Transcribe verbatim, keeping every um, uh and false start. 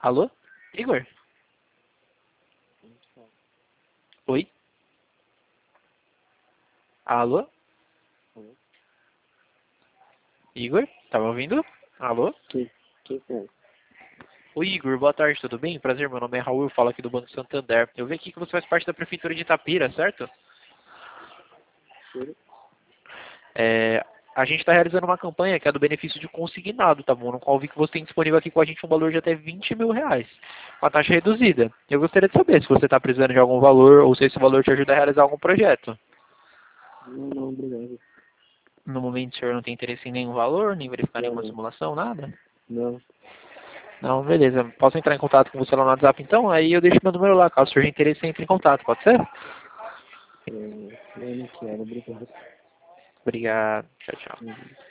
Alô? Igor? Oi? Alô? Igor? Tá me ouvindo? Alô? Que, que foi? Oi, Igor, boa tarde, tudo bem? Prazer, meu nome é Raul, eu falo aqui do Banco Santander. Eu vi aqui que você faz parte da Prefeitura de Itapira, certo? Sim. É, a gente está realizando uma campanha que é do benefício de consignado, tá bom? No qual eu vi que você tem disponível aqui com a gente um valor de até vinte mil reais, com a taxa reduzida. Eu gostaria de saber se você está precisando de algum valor ou se esse valor te ajuda a realizar algum projeto. Não, não, obrigado. No momento, o senhor não tem interesse em nenhum valor, nem verificar Não, nenhuma não. simulação, nada? Não. Não, beleza. Posso entrar em contato com você lá no WhatsApp então? Aí eu deixo meu número lá, caso surja interesse, entre em contato, pode ser? É, eu não quero, obrigado. Obrigado. Tchau, tchau. Uhum.